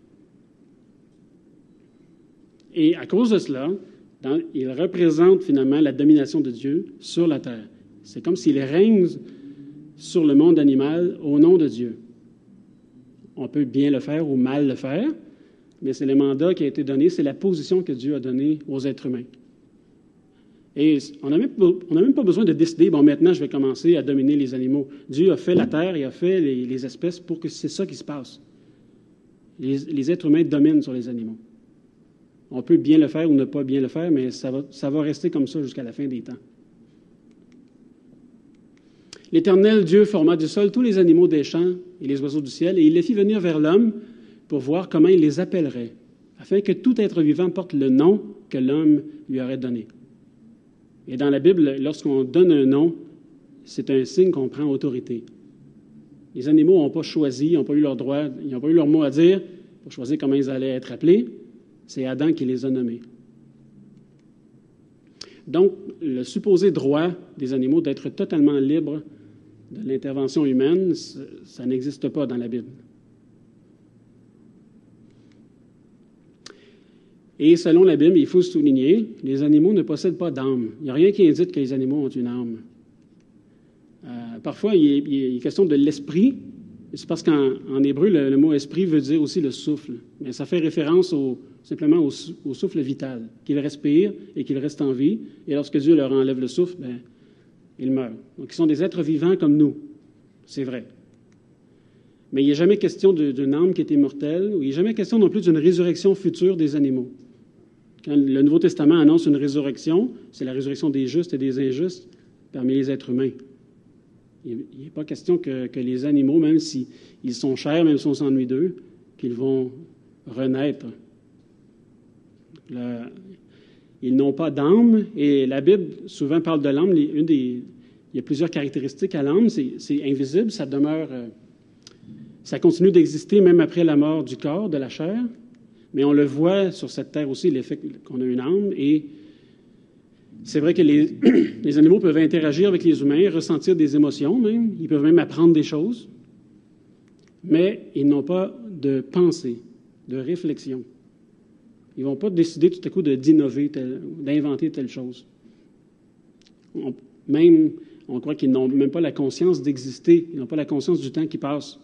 Et à cause de cela, il représente finalement la domination de Dieu sur la terre. C'est comme s'il règne sur le monde animal au nom de Dieu. On peut bien le faire ou mal le faire, mais c'est le mandat qui a été donné, c'est la position que Dieu a donnée aux êtres humains. Et on n'a même pas besoin de décider, bon, maintenant, je vais commencer à dominer les animaux. Dieu a fait la terre et a fait les espèces pour que c'est ça qui se passe. Les êtres humains dominent sur les animaux. On peut bien le faire ou ne pas bien le faire, mais ça va rester comme ça jusqu'à la fin des temps. L'Éternel Dieu forma du sol tous les animaux des champs et les oiseaux du ciel, et il les fit venir vers l'homme pour voir comment il les appellerait, afin que tout être vivant porte le nom que l'homme lui aurait donné. Et dans la Bible, lorsqu'on donne un nom, c'est un signe qu'on prend autorité. Les animaux n'ont pas choisi, ils n'ont pas eu leur droit, ils n'ont pas eu leur mot à dire pour choisir comment ils allaient être appelés. C'est Adam qui les a nommés. Donc, le supposé droit des animaux d'être totalement libres de l'intervention humaine, ça n'existe pas dans la Bible. Et selon la Bible, il faut souligner, les animaux ne possèdent pas d'âme. Il n'y a rien qui indique que les animaux ont une âme. Parfois, il est question de l'esprit. C'est parce qu'en hébreu, le mot « esprit » veut dire aussi le souffle. Mais ça fait référence simplement au souffle vital, qu'il respire et qu'il reste en vie. Et lorsque Dieu leur enlève le souffle, ils meurent. Donc, ils sont des êtres vivants comme nous. C'est vrai. Mais il n'est jamais question d'une âme qui est immortelle, ou il n'est jamais question non plus d'une résurrection future des animaux. Quand le Nouveau Testament annonce une résurrection, c'est la résurrection des justes et des injustes parmi les êtres humains. Il n'est pas question que les animaux, même s'ils sont chers, même si on s'ennuie d'eux, qu'ils vont renaître. Ils n'ont pas d'âme, et la Bible souvent parle de l'âme. Il y a plusieurs caractéristiques à l'âme. C'est invisible, ça demeure, ça continue d'exister même après la mort du corps, de la chair. Mais on le voit sur cette terre aussi, l'effet qu'on a une âme. Et c'est vrai que les animaux peuvent interagir avec les humains, ressentir des émotions même. Ils peuvent même apprendre des choses. Mais ils n'ont pas de pensée, de réflexion. Ils ne vont pas décider tout à coup d'innover, d'inventer telle chose. On croit qu'ils n'ont même pas la conscience d'exister. Ils n'ont pas la conscience du temps qui passe.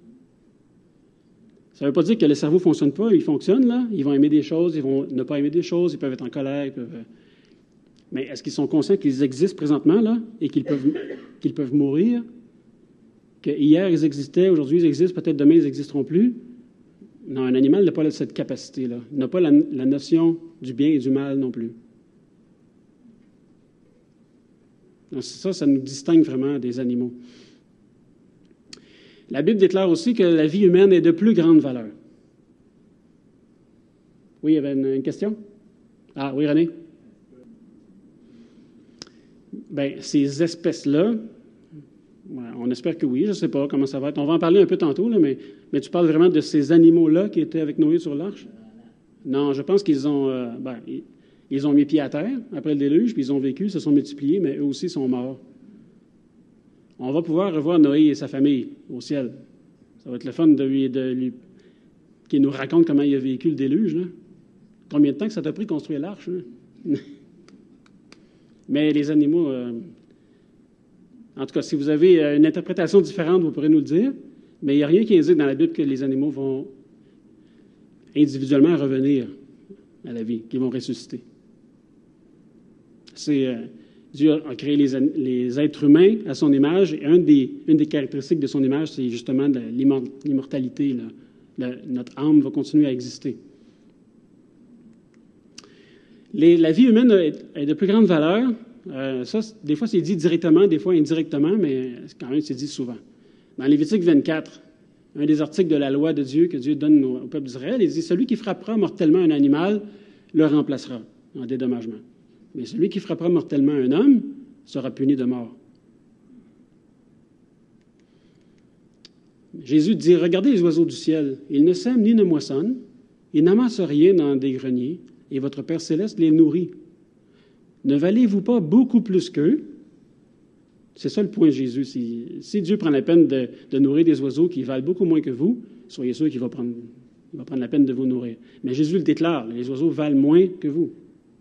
Ça ne veut pas dire que le cerveau ne fonctionne pas. Il fonctionne, là. Ils vont aimer des choses, ils vont ne pas aimer des choses, ils peuvent être en colère. Mais est-ce qu'ils sont conscients qu'ils existent présentement, là, et qu'ils peuvent mourir? Que hier, ils existaient, aujourd'hui, ils existent, peut-être demain, ils n'existeront plus? Non, un animal n'a pas cette capacité-là. Il n'a pas la notion du bien et du mal non plus. Donc ça nous distingue vraiment des animaux. La Bible déclare aussi que la vie humaine est de plus grande valeur. Oui, il y avait une question? Ah, oui, René? Bien, ces espèces-là, on espère que oui, je ne sais pas comment ça va être. On va en parler un peu tantôt, là, mais tu parles vraiment de ces animaux-là qui étaient avec Noé sur l'arche? Non, je pense qu'ils ont, ils ont mis pied à terre après le déluge, puis ils ont vécu, se sont multipliés, mais eux aussi sont morts. On va pouvoir revoir Noé et sa famille au ciel. Ça va être le fun de lui qu'il nous raconte comment il a vécu le déluge. Là. Combien de temps que ça t'a pris de construire l'arche? Mais les animaux... en tout cas, si vous avez une interprétation différente, vous pourrez nous le dire. Mais il n'y a rien qui indique dans la Bible que les animaux vont individuellement revenir à la vie, qu'ils vont ressusciter. Dieu a créé les êtres humains à son image, et une des caractéristiques de son image, c'est justement l'immortalité. Notre âme va continuer à exister. La vie humaine est de plus grande valeur. Ça, des fois, c'est dit directement, des fois indirectement, mais quand même, c'est dit souvent. Dans Lévitique 24, un des articles de la loi de Dieu que Dieu donne au peuple d'Israël, il dit « Celui qui frappera mortellement un animal le remplacera en dédommagement. Mais celui qui frappera mortellement un homme sera puni de mort. » Jésus dit « Regardez les oiseaux du ciel, ils ne sèment ni ne moissonnent, ils n'amassent rien dans des greniers, et votre Père céleste les nourrit. Ne valez-vous pas beaucoup plus qu'eux? » C'est ça le point de Jésus. Si Dieu prend la peine de nourrir des oiseaux qui valent beaucoup moins que vous, soyez sûr qu'il va prendre la peine de vous nourrir. Mais Jésus le déclare, les oiseaux valent moins que vous.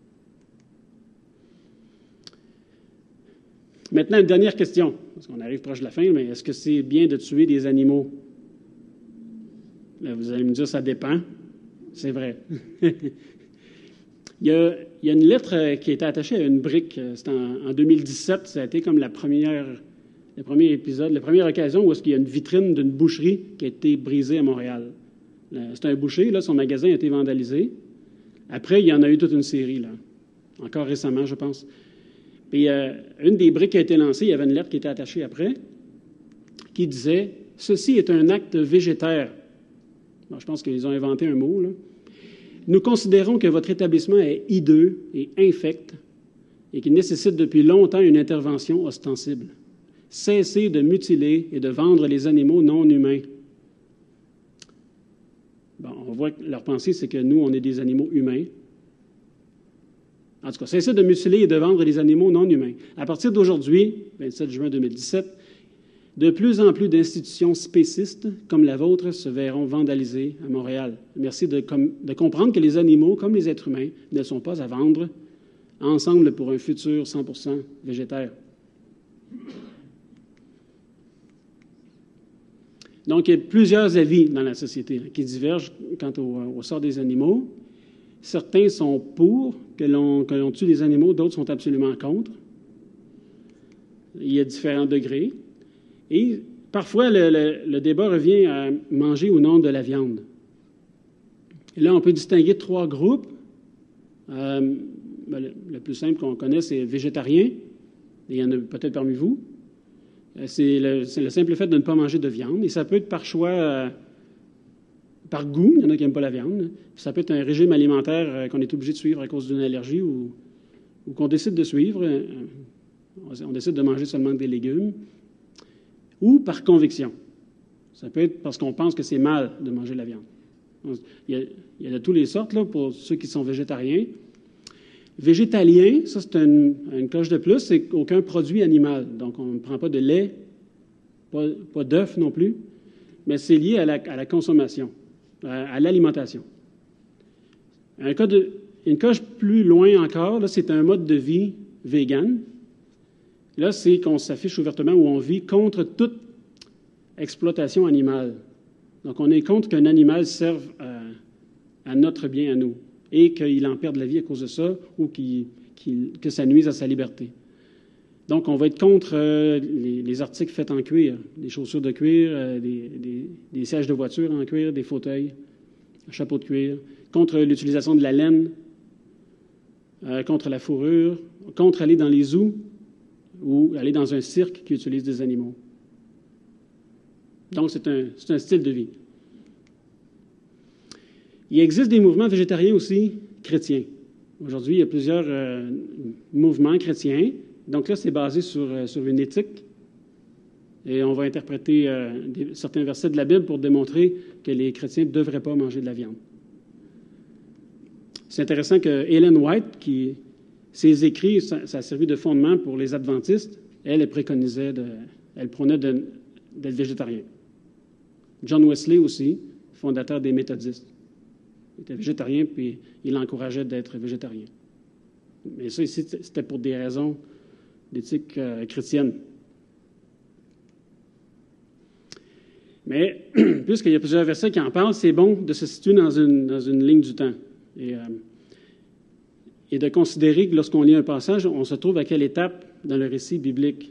Maintenant, une dernière question, parce qu'on arrive proche de la fin, mais est-ce que c'est bien de tuer des animaux? Là, vous allez me dire, ça dépend. C'est vrai. Il y y a une lettre qui a été attachée à une brique. C'était en 2017. Ça a été comme le premier épisode, la première occasion où il y a une vitrine d'une boucherie qui a été brisée à Montréal. C'est un boucher, là, son magasin a été vandalisé. Après, il y en a eu toute une série, là, encore récemment, je pense. Puis, une des briques qui a été lancée, il y avait une lettre qui était attachée après, qui disait « Ceci est un acte végétaire ». Bon, je pense qu'ils ont inventé un mot, là. « Nous considérons que votre établissement est hideux et infect et qu'il nécessite depuis longtemps une intervention ostensible. Cessez de mutiler et de vendre les animaux non humains. » Bon, on voit que leur pensée, c'est que nous, on est des animaux humains. En tout cas, cessez de mutiler et de vendre les animaux non humains. À partir d'aujourd'hui, 27 juin 2017, de plus en plus d'institutions spécistes comme la vôtre se verront vandalisées à Montréal. Merci de comprendre que les animaux, comme les êtres humains, ne sont pas à vendre ensemble pour un futur 100% végétaire. Donc, il y a plusieurs avis dans la société qui divergent quant au sort des animaux. Certains sont pour que l'on tue des animaux, d'autres sont absolument contre. Il y a différents degrés. Et parfois, le débat revient à manger ou non de la viande. Et là, on peut distinguer 3 groupes. Le plus simple qu'on connaît, c'est végétarien. Et il y en a peut-être parmi vous. C'est le simple fait de ne pas manger de viande. Et ça peut être par choix, par goût. Il y en a qui n'aiment pas la viande. Ça peut être un régime alimentaire qu'on est obligé de suivre à cause d'une allergie ou qu'on décide de suivre. On décide de manger seulement des légumes. Ou par conviction. Ça peut être parce qu'on pense que c'est mal de manger de la viande. Il y a de toutes les sortes, là, pour ceux qui sont végétariens. Végétalien, ça c'est une coche de plus, c'est aucun produit animal. Donc, on ne prend pas de lait, pas d'œufs non plus, mais c'est lié à la consommation, à l'alimentation. Une coche plus loin encore, là, c'est un mode de vie vegan. Là, c'est qu'on s'affiche ouvertement où on vit contre toute exploitation animale. Donc, on est contre qu'un animal serve à notre bien à nous et qu'il en perde la vie à cause de ça ou que ça nuise à sa liberté. Donc, on va être contre les articles faits en cuir, des chaussures de cuir, des sièges de voiture en cuir, des fauteuils, un chapeau de cuir, contre l'utilisation de la laine, contre la fourrure, contre aller dans les zoos ou aller dans un cirque qui utilise des animaux. Donc, c'est un style de vie. Il existe des mouvements végétariens aussi chrétiens. Aujourd'hui, il y a plusieurs mouvements chrétiens. Donc là, c'est basé sur une éthique. Et on va interpréter certains versets de la Bible pour démontrer que les chrétiens ne devraient pas manger de la viande. C'est intéressant que Ellen White, ses écrits, ça a servi de fondement pour les adventistes. Elle préconisait, elle prônait d'être végétarien. John Wesley aussi, fondateur des méthodistes. Il était végétarien, puis il encourageait d'être végétarien. Mais ça, ici, c'était pour des raisons d'éthique chrétienne. Mais, puisqu'il y a plusieurs versets qui en parlent, c'est bon de se situer dans une ligne du temps. Et de considérer que lorsqu'on lit un passage, on se trouve à quelle étape dans le récit biblique.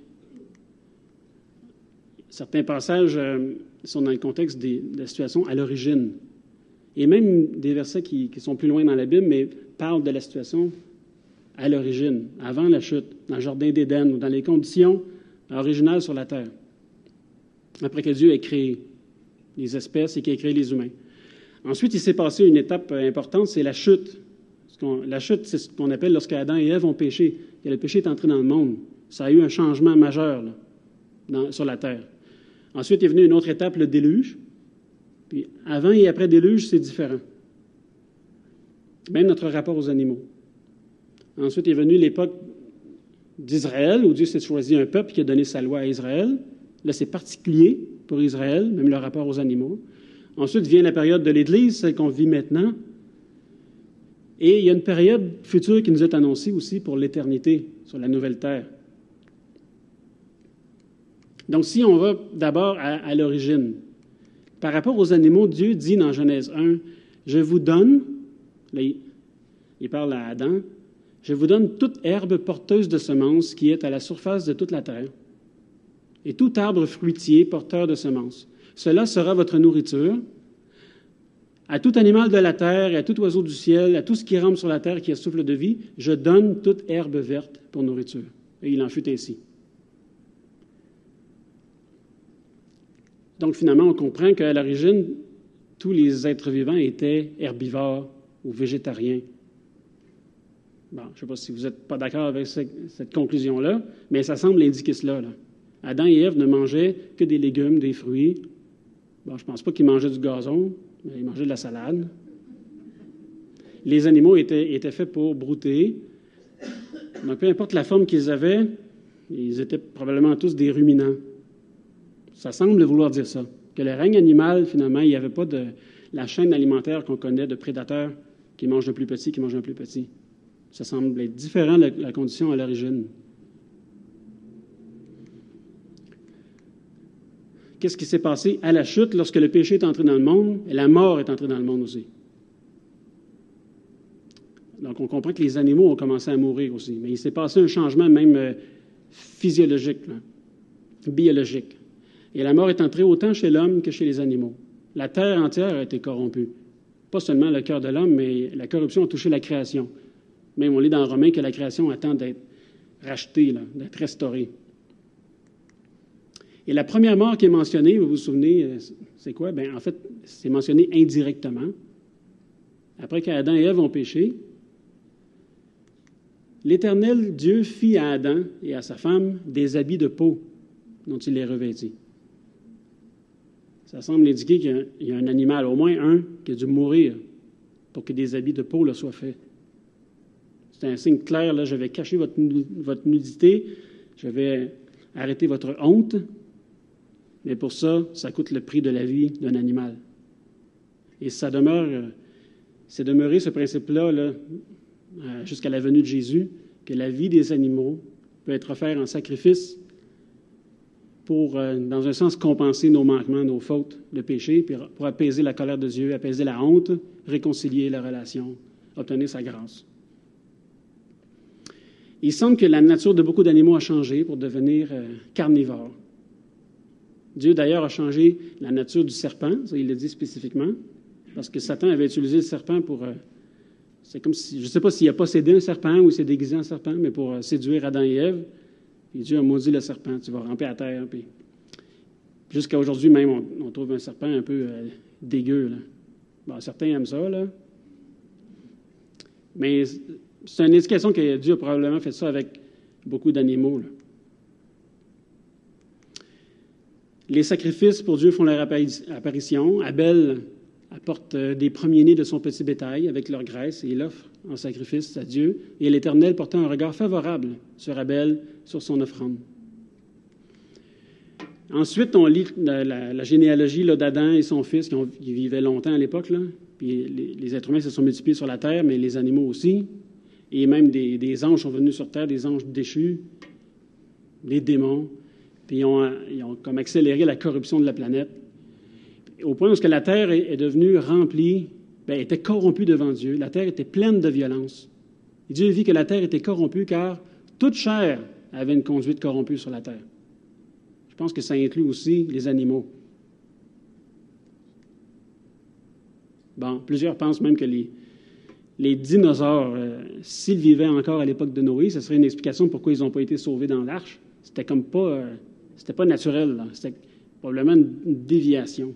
Certains passages sont dans le contexte de la situation à l'origine. Et même des versets qui sont plus loin dans la Bible, mais parlent de la situation à l'origine, avant la chute, dans le Jardin d'Éden, ou dans les conditions originales sur la terre. Après que Dieu ait créé les espèces et qu'il ait créé les humains. Ensuite, il s'est passé une étape importante, c'est la chute. La chute, c'est ce qu'on appelle lorsqu'Adam et Ève ont péché, que le péché est entré dans le monde. Ça a eu un changement majeur là, sur la terre. Ensuite est venue une autre étape, le déluge. Puis avant et après déluge, c'est différent. Même notre rapport aux animaux. Ensuite est venue l'époque d'Israël, où Dieu s'est choisi un peuple qui a donné sa loi à Israël. Là, c'est particulier pour Israël, même le rapport aux animaux. Ensuite vient la période de l'Église, celle qu'on vit maintenant. Et il y a une période future qui nous est annoncée aussi pour l'éternité, sur la nouvelle terre. Donc, si on va d'abord à l'origine, par rapport aux animaux, Dieu dit dans Genèse 1, « Je vous donne », là, il parle à Adam, Je vous donne toute herbe porteuse de semences qui est à la surface de toute la terre, et tout arbre fruitier porteur de semences. Cela sera votre nourriture. À tout animal de la terre et à tout oiseau du ciel, à tout ce qui rampe sur la terre qui a souffle de vie, je donne toute herbe verte pour nourriture. Et il en fut ainsi. Donc finalement, on comprend qu'à l'origine, tous les êtres vivants étaient herbivores ou végétariens. Bon, je ne sais pas si vous n'êtes pas d'accord avec cette conclusion-là, mais ça semble indiquer cela, là. Adam et Ève ne mangeaient que des légumes, des fruits. Bon, je ne pense pas qu'ils mangeaient du gazon, mais ils mangeaient de la salade. Les animaux étaient faits pour brouter. Donc, peu importe la forme qu'ils avaient, ils étaient probablement tous des ruminants. Ça semble vouloir dire ça, que le règne animal, finalement, il n'y avait pas de la chaîne alimentaire qu'on connaît de prédateurs qui mangent le plus petit, qui mangent le plus petit. Ça semble être différent de la condition à l'origine. Qu'est-ce qui s'est passé à la chute lorsque le péché est entré dans le monde et la mort est entrée dans le monde aussi? Donc, on comprend que les animaux ont commencé à mourir aussi. Mais il s'est passé un changement même physiologique, là, biologique. Et la mort est entrée autant chez l'homme que chez les animaux. La terre entière a été corrompue. Pas seulement le cœur de l'homme, mais la corruption a touché la création. Même on lit dans Romains que la création attend d'être rachetée, là, d'être restaurée. Et la première mort qui est mentionnée, vous vous souvenez, c'est quoi? Bien, en fait, c'est mentionné indirectement. Après qu'Adam et Ève ont péché, l'Éternel Dieu fit à Adam et à sa femme des habits de peau dont il les revêtit. Ça semble indiquer qu'il y a un animal, au moins un, qui a dû mourir pour que des habits de peau leur soient faits. C'est un signe clair, là, je vais cacher votre nudité, je vais arrêter votre honte, mais pour ça, ça coûte le prix de la vie d'un animal. Et ça demeure, c'est demeuré ce principe-là là, jusqu'à la venue de Jésus, que la vie des animaux peut être offerte en sacrifice pour, dans un sens, compenser nos manquements, nos fautes, le péché, puis pour apaiser la colère de Dieu, apaiser la honte, réconcilier la relation, obtenir sa grâce. Il semble que la nature de beaucoup d'animaux a changé pour devenir carnivores. Dieu, d'ailleurs, a changé la nature du serpent, ça, il le dit spécifiquement, parce que Satan avait utilisé le serpent pour... c'est comme si, je ne sais pas s'il a possédé un serpent ou il s'est déguisé en serpent, mais pour séduire Adam et Ève. Et Dieu a maudit le serpent, tu vas ramper à terre. Puis, jusqu'à aujourd'hui même, on trouve un serpent un peu dégueu. Là. Bon, certains aiment ça, là. Mais c'est une indication que Dieu a probablement fait ça avec beaucoup d'animaux, là. Les sacrifices pour Dieu font leur apparition. Abel apporte des premiers-nés de son petit bétail avec leur graisse et il offre en sacrifice à Dieu. Et l'Éternel portant un regard favorable sur Abel, sur son offrande. Ensuite, on lit la généalogie là, d'Adam et son fils qui vivaient longtemps à l'époque. Là. Puis les êtres humains se sont multipliés sur la terre, mais les animaux aussi. Et même des anges sont venus sur terre, des anges déchus, des démons. Puis ils ont comme accéléré la corruption de la planète, au point où la terre est devenue remplie, était corrompue devant Dieu. La terre était pleine de violence. Et Dieu vit que la terre était corrompue car toute chair avait une conduite corrompue sur la terre. Je pense que ça inclut aussi les animaux. Bon, plusieurs pensent même que les dinosaures, s'ils vivaient encore à l'époque de Noé, ce serait une explication pourquoi ils n'ont pas été sauvés dans l'arche. C'était comme pas... c'était pas naturel, là. C'était probablement une déviation,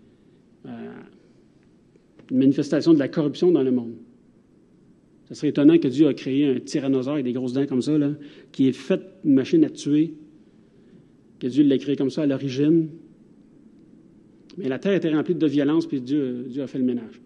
une manifestation de la corruption dans le monde. Ce serait étonnant que Dieu a créé un tyrannosaure avec des grosses dents comme ça, là, qui est fait une machine à tuer, que Dieu l'a créé comme ça à l'origine. Mais la terre était remplie de violence, puis Dieu a fait le ménage.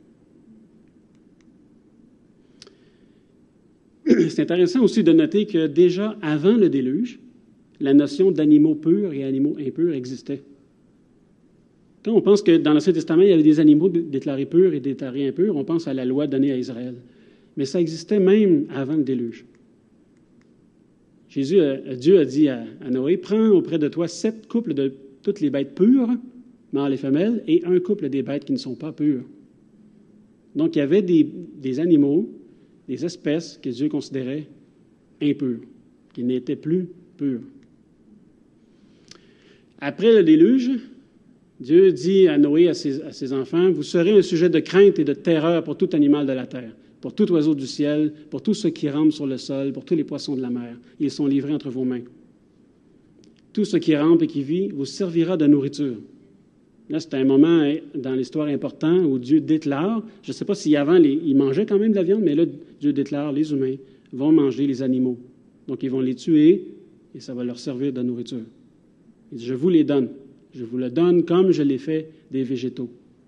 C'est intéressant aussi de noter que déjà avant le déluge, la notion d'animaux purs et animaux impurs existait. Quand on pense que dans l'Ancien Testament, il y avait des animaux déclarés purs et déclarés impurs, on pense à la loi donnée à Israël. Mais ça existait même avant le déluge. Dieu a dit à Noé, « Prends auprès de toi 7 couples de toutes les bêtes pures, mâles et femelles, et un couple des bêtes qui ne sont pas pures. » Donc, il y avait des animaux des espèces que Dieu considérait impures, qui n'étaient plus pures. Après le déluge, Dieu dit à Noé, à ses enfants, « Vous serez un sujet de crainte et de terreur pour tout animal de la terre, pour tout oiseau du ciel, pour tous ceux qui rampent sur le sol, pour tous les poissons de la mer. Ils sont livrés entre vos mains. Tout ce qui rampe et qui vit vous servira de nourriture. » Là, c'est un moment dans l'histoire important où Dieu déclare, je ne sais pas si avant, ils mangeaient quand même de la viande, mais là, Dieu déclare, les humains vont manger les animaux. Donc, ils vont les tuer et ça va leur servir de nourriture. Il dit, je vous les donne. Je vous le donne comme je l'ai fait des végétaux.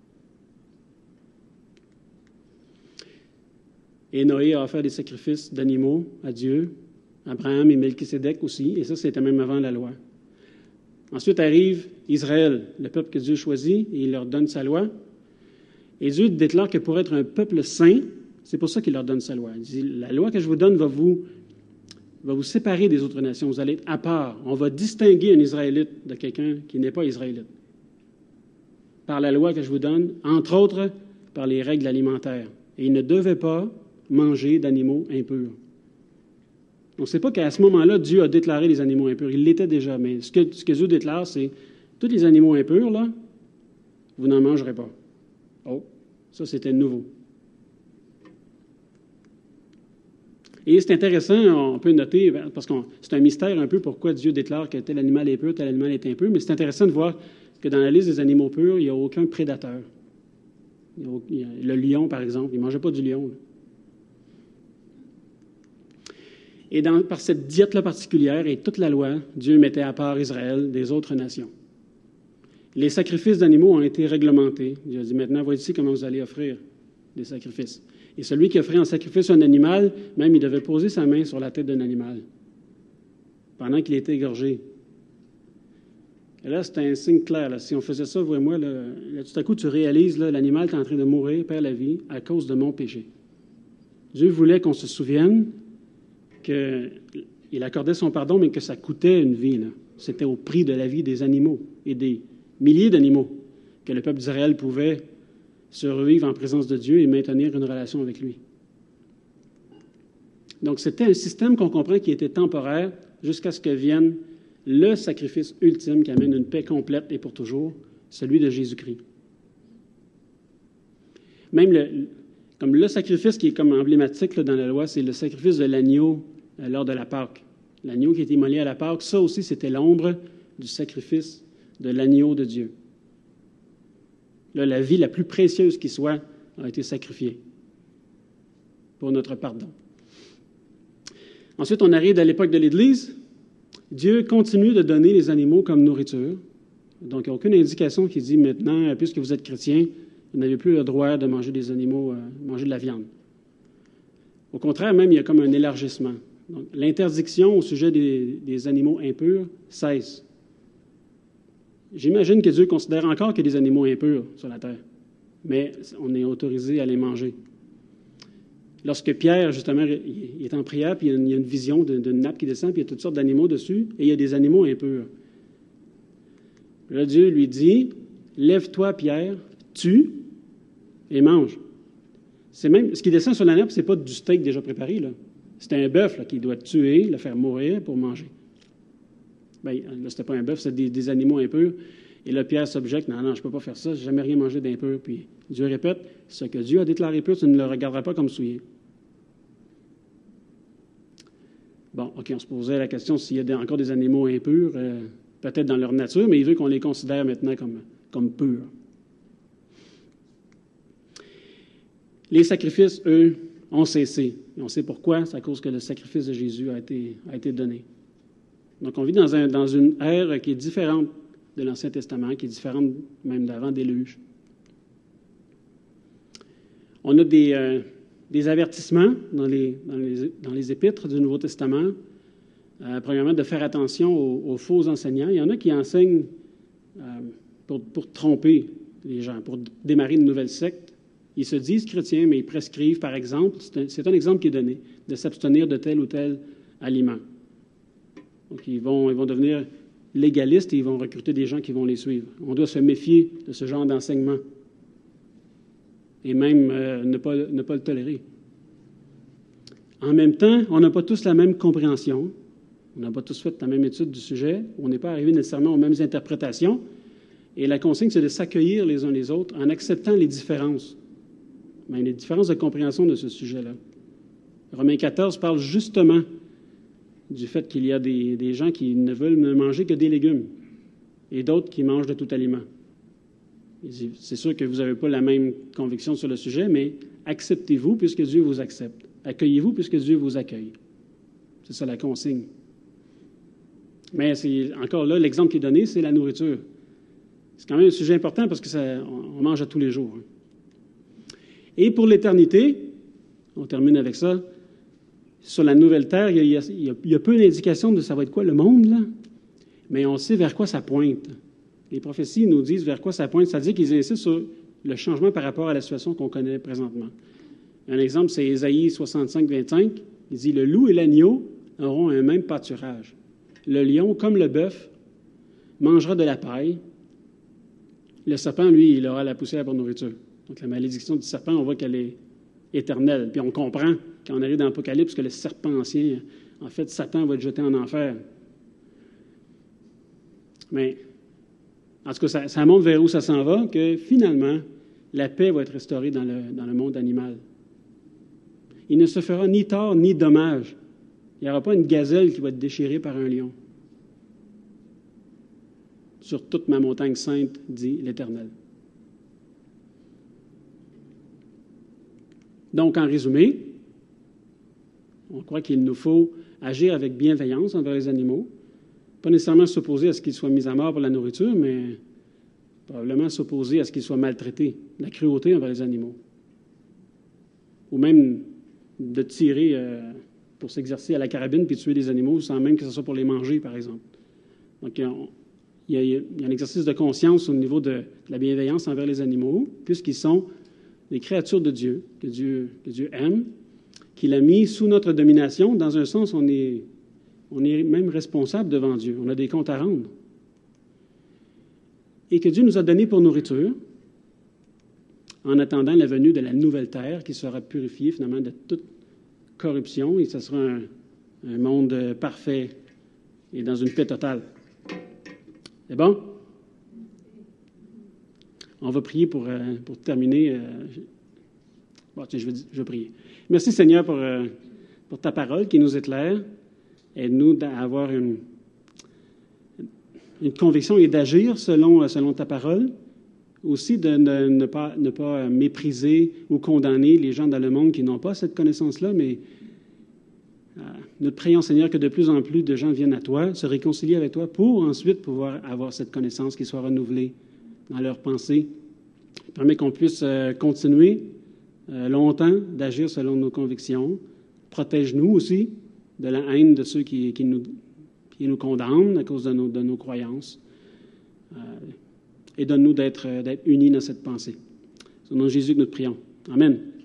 Et Noé a offert des sacrifices d'animaux à Dieu, Abraham et Melchisédek aussi, et ça, c'était même avant la loi. Ensuite arrive Israël, le peuple que Dieu choisit, et il leur donne sa loi. Et Dieu déclare que pour être un peuple saint, c'est pour ça qu'il leur donne sa loi. Il dit, la loi que je vous donne va vous séparer des autres nations. Vous allez être à part. On va distinguer un Israélite de quelqu'un qui n'est pas Israélite. Par la loi que je vous donne, entre autres par les règles alimentaires. Et ils ne devaient pas manger d'animaux impurs. On ne sait pas qu'à ce moment-là, Dieu a déclaré les animaux impurs. Il l'était déjà, mais ce que Dieu déclare, c'est tous les animaux impurs, là, vous n'en mangerez pas. Oh, ça, c'était nouveau. Et c'est intéressant, on peut noter, parce que c'est un mystère un peu pourquoi Dieu déclare que tel animal est pur, tel animal est impur, mais c'est intéressant de voir que dans la liste des animaux purs, il n'y a aucun prédateur. Le lion, par exemple, il ne mangeait pas du lion. Là. Et par cette diète-là particulière et toute la loi, Dieu mettait à part Israël des autres nations. Les sacrifices d'animaux ont été réglementés. Dieu a dit, maintenant, voici comment vous allez offrir des sacrifices. Et celui qui offrait en sacrifice un animal, même, il devait poser sa main sur la tête d'un animal pendant qu'il était égorgé. Et là, c'est un signe clair. Là. Si on faisait ça, vous et moi, là, tout à coup, tu réalises, là, l'animal est en train de mourir, perd la vie, à cause de mon péché. Dieu voulait qu'on se souvienne qu'il accordait son pardon, mais que ça coûtait une vie. Là. C'était au prix de la vie des animaux et des milliers d'animaux que le peuple d'Israël pouvait survivre en présence de Dieu et maintenir une relation avec lui. Donc, c'était un système qu'on comprend qui était temporaire jusqu'à ce que vienne le sacrifice ultime qui amène une paix complète et pour toujours, celui de Jésus-Christ. Même comme le sacrifice qui est comme emblématique là, dans la loi, c'est le sacrifice de l'agneau lors de la Pâque. L'agneau qui est immolé à la Pâque, ça aussi, c'était l'ombre du sacrifice de l'agneau de Dieu. Là, la vie la plus précieuse qui soit a été sacrifiée pour notre pardon. Ensuite, on arrive à l'époque de l'Église. Dieu continue de donner les animaux comme nourriture. Donc, il n'y a aucune indication qui dit maintenant, puisque vous êtes chrétien, vous n'avez plus le droit de manger des animaux, manger de la viande. Au contraire, même, il y a comme un élargissement. Donc, l'interdiction au sujet des animaux impurs cesse. J'imagine que Dieu considère encore qu'il y a des animaux impurs sur la terre, mais on est autorisé à les manger. Lorsque Pierre, justement, il est en prière, puis il y a une vision d'une nappe qui descend, puis il y a toutes sortes d'animaux dessus, et il y a des animaux impurs. Puis là, Dieu lui dit, « Lève-toi, Pierre, tue et mange. » C'est même, ce qui descend sur la nappe, ce n'est pas du steak déjà préparé, là. C'est un bœuf qu'il doit tuer, le faire mourir pour manger. Bien, là, ce n'était pas un bœuf, c'était des animaux impurs. Et là, Pierre s'objecte, non, je ne peux pas faire ça, je n'ai jamais rien mangé d'impur. Puis Dieu répète, ce que Dieu a déclaré pur, tu ne le regarderas pas comme souillé. Bon, OK, on se posait la question s'il y a encore des animaux impurs, peut-être dans leur nature, mais il veut qu'on les considère maintenant comme purs. Les sacrifices, eux, ont cessé. Et on sait pourquoi, c'est à cause que le sacrifice de Jésus a été donné. Donc, on vit dans une ère qui est différente de l'Ancien Testament, qui est différente même d'avant déluge. On a des avertissements dans les épîtres du Nouveau Testament. Premièrement, de faire attention aux faux enseignants. Il y en a qui enseignent pour tromper les gens, pour démarrer une nouvelle secte. Ils se disent chrétiens, mais ils prescrivent, par exemple, c'est un exemple qui est donné, de s'abstenir de tel ou tel aliment. Donc, ils vont devenir légalistes et ils vont recruter des gens qui vont les suivre. On doit se méfier de ce genre d'enseignement et même ne pas le tolérer. En même temps, on n'a pas tous la même compréhension. On n'a pas tous fait la même étude du sujet. On n'est pas arrivé nécessairement aux mêmes interprétations. Et la consigne, c'est de s'accueillir les uns les autres en acceptant les différences. Mais les différences de compréhension de ce sujet-là. Romains 14 parle justement du fait qu'il y a des gens qui ne veulent ne manger que des légumes et d'autres qui mangent de tout aliment. C'est sûr que vous n'avez pas la même conviction sur le sujet, mais acceptez-vous puisque Dieu vous accepte. Accueillez-vous puisque Dieu vous accueille. C'est ça la consigne. Mais encore là, l'exemple qui est donné, c'est la nourriture. C'est quand même un sujet important parce qu'on mange à tous les jours. Et pour l'éternité, on termine avec ça, sur la nouvelle terre, il y a peu d'indications de ça va être quoi le monde, là, mais on sait vers quoi ça pointe. Les prophéties nous disent vers quoi ça pointe. Ça dit qu'ils insistent sur le changement par rapport à la situation qu'on connaît présentement. Un exemple, c'est Ésaïe 65, 25. Il dit « Le loup et l'agneau auront un même pâturage. Le lion, comme le bœuf, mangera de la paille. Le serpent, lui, il aura la poussière pour nourriture. » Donc, la malédiction du serpent, on voit qu'elle est éternelle. Puis on comprend, quand on arrive dans l'Apocalypse, que le serpent ancien, en fait, Satan va être jeté en enfer. Mais, en tout cas, ça montre vers où ça s'en va, que finalement, la paix va être restaurée dans le monde animal. Il ne se fera ni tort ni dommage. Il n'y aura pas une gazelle qui va être déchirée par un lion. Sur toute ma montagne sainte, dit l'Éternel. Donc, en résumé, on croit qu'il nous faut agir avec bienveillance envers les animaux, pas nécessairement s'opposer à ce qu'ils soient mis à mort pour la nourriture, mais probablement s'opposer à ce qu'ils soient maltraités, la cruauté envers les animaux. Ou même de tirer pour s'exercer à la carabine puis tuer des animaux sans même que ce soit pour les manger, par exemple. Donc, il y a un exercice de conscience au niveau de la bienveillance envers les animaux, puisqu'ils sont des créatures de Dieu, que Dieu aime, qu'il a mis sous notre domination. Dans un sens, on est même responsable devant Dieu. On a des comptes à rendre. Et que Dieu nous a donné pour nourriture, en attendant la venue de la nouvelle terre qui sera purifiée finalement de toute corruption, et ce sera un monde parfait et dans une paix totale. C'est bon? On va prier pour terminer. Tiens, je vais prier. Merci Seigneur pour ta parole qui nous éclaire. Aide-nous à avoir une conviction et d'agir selon ta parole. Aussi de ne pas mépriser ou condamner les gens dans le monde qui n'ont pas cette connaissance-là, mais nous te prions, Seigneur, que de plus en plus de gens viennent à toi, se réconcilier avec toi, pour ensuite pouvoir avoir cette connaissance qui soit renouvelée dans leurs pensées. Permets qu'on puisse continuer longtemps d'agir selon nos convictions. Protège-nous aussi de la haine de ceux qui nous condamnent à cause de nos croyances. Et donne-nous d'être unis dans cette pensée. C'est au nom de Jésus que nous te prions. Amen.